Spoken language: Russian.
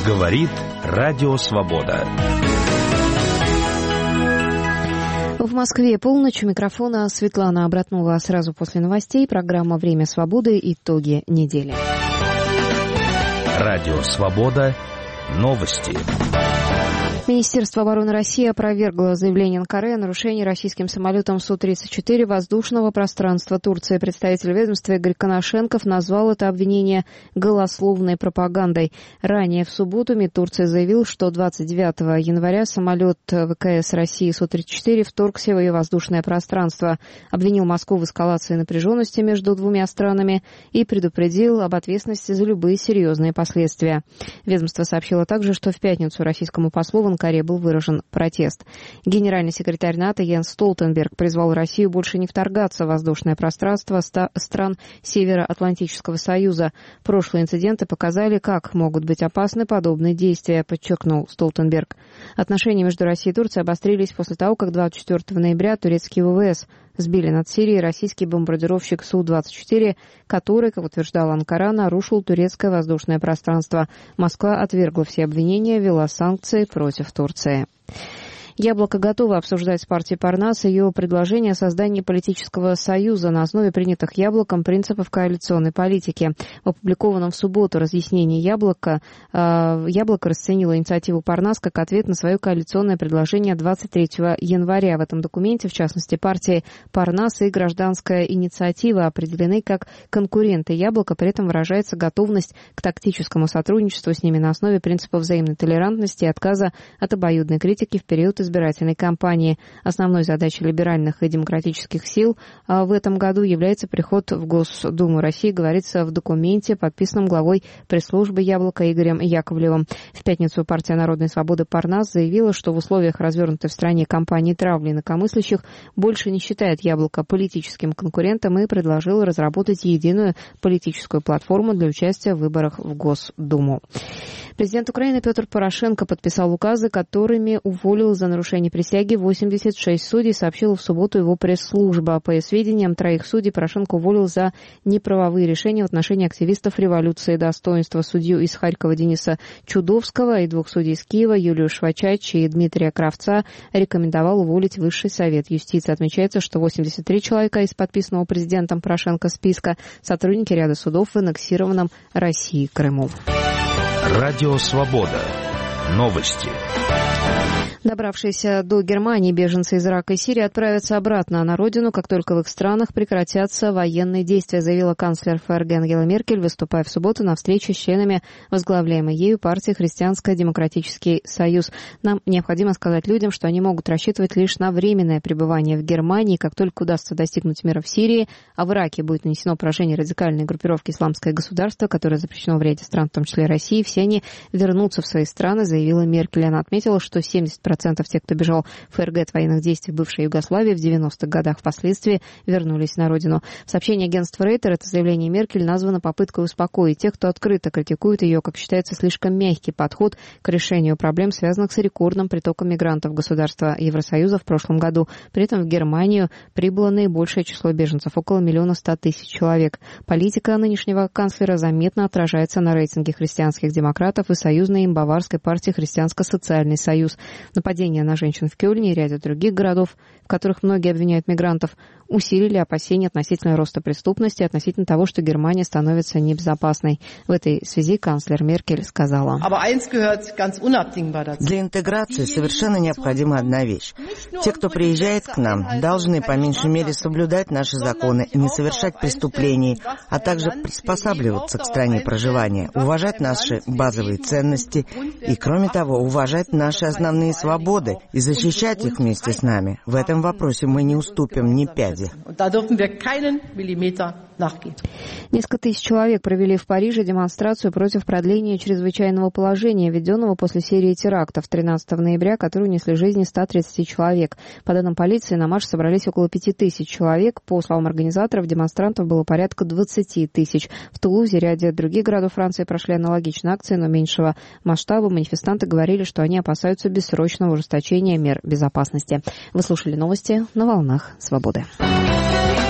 Говорит Радио Свобода. В Москве полночь. У микрофона Светлана Обратнова. Сразу после новостей программа «Время свободы. Итоги недели». Радио Свобода. Новости. Министерство обороны России опровергло заявление Анкары о нарушении российским самолетом Су-34 воздушного пространства Турции. Представитель ведомства Игорь Коношенков назвал это обвинение голословной пропагандой. Ранее в субботу МИД Турции заявил, что 29 января самолет ВКС России Су-34 вторгся в ее воздушное пространство, обвинил Москву в эскалации напряженности между двумя странами и предупредил об ответственности за любые серьезные последствия. Ведомство сообщило также, что в пятницу российскому послу в Анкаре был выражен протест. Генеральный секретарь НАТО Йенс Столтенберг призвал Россию больше не вторгаться в воздушное пространство стран Североатлантического союза. Прошлые инциденты показали, как могут быть опасны подобные действия, подчеркнул Столтенберг. Отношения между Россией и Турцией обострились после того, как 24 ноября турецкие ВВС сбили над Сирией российский бомбардировщик Су-24, который, как утверждала Анкара, нарушил турецкое воздушное пространство. Москва отвергла все обвинения, ввела санкции против Турции. «Яблоко» готово обсуждать с партией Парнас ее предложение о создании политического союза на основе принятых «Яблоком» принципов коалиционной политики. В опубликованном в субботу разъяснении «Яблоко» расценило инициативу Парнас как ответ на свое коалиционное предложение 23 января. В этом документе, в частности, партии Парнас и гражданская инициатива определены как конкуренты «Яблока», при этом выражается готовность к тактическому сотрудничеству с ними на основе принципов взаимной толерантности и отказа от обоюдной критики в период избирательной кампании. Основной задачей либеральных и демократических сил в этом году является приход в Госдуму России, говорится в документе, подписанном главой пресс-службы «Яблоко» Игорем Яковлевым. В пятницу партия Народной свободы Парнас заявила, что в условиях развернутой в стране кампании травли инакомыслящих больше не считает «Яблоко» политическим конкурентом и предложила разработать единую политическую платформу для участия в выборах в Госдуму. Президент Украины Петр Порошенко подписал указы, которыми уволил за нарушение присяги 86 судей, сообщила в субботу его пресс-служба. По сведениям, 3 судей Порошенко уволил за неправовые решения в отношении активистов революции достоинства. Судью из Харькова Дениса Чудовского и 2 судей из Киева Юлию Швачач и Дмитрия Кравца рекомендовал уволить Высший совет юстиции. Отмечается, что 83 человека из подписанного президентом Порошенко списка сотрудники ряда судов в аннексированном России Крыму. Радио Свобода. Новости. Добравшиеся до Германии беженцы из Ирака и Сирии отправятся обратно на родину, как только в их странах прекратятся военные действия, заявила канцлер ФРГ Ангела Меркель, выступая в субботу на встрече с членами возглавляемой ею партии «Христианско-демократический союз». Нам необходимо сказать людям, что они могут рассчитывать лишь на временное пребывание в Германии, как только удастся достигнуть мира в Сирии, а в Ираке будет нанесено поражение радикальной группировки «Исламское государство», которое запрещено в ряде стран, в том числе России, все они вернутся в свои страны, заявила Меркель. Она отметила, что 70% тех, кто бежал в ФРГ от военных действий в бывшей Югославии в 90-х годах, впоследствии вернулись на родину. В сообщении агентства Рейтер это заявление Меркель названо попыткой успокоить тех, кто открыто критикует ее, как считается, слишком мягкий подход к решению проблем, связанных с рекордным притоком мигрантов в государства Евросоюза в прошлом году. При этом в Германию прибыло наибольшее число беженцев, около 1 100 000 человек. Политика нынешнего канцлера заметно отражается на рейтинге христианских демократов и союзной им баварской партии «Христианско-социальный союз». Нападения на женщин в Кёльне и ряде других городов, в которых многие обвиняют мигрантов, усилили опасения относительно роста преступности, относительно того, что Германия становится небезопасной. В этой связи канцлер Меркель сказала: «Для интеграции совершенно необходима одна вещь. Те, кто приезжает к нам, должны по меньшей мере соблюдать наши законы, не совершать преступлений, а также приспосабливаться к стране проживания, уважать наши базовые ценности и, кроме того, уважать наши основные свободы и защищать их вместе с нами. В этом вопросе мы не уступим ни пяди». Несколько тысяч человек провели в Париже демонстрацию против продления чрезвычайного положения, введенного после серии терактов 13 ноября, которые унесли жизни 130 человек. По данным полиции, на марш собрались около 5000 человек. По словам организаторов, демонстрантов было порядка 20 тысяч. В Тулузе и ряде других городов Франции прошли аналогичные акции, но меньшего масштаба. Манифестанты говорили, что они опасаются бессрочного ужесточения мер безопасности. Вы слушали новости на волнах Свободы.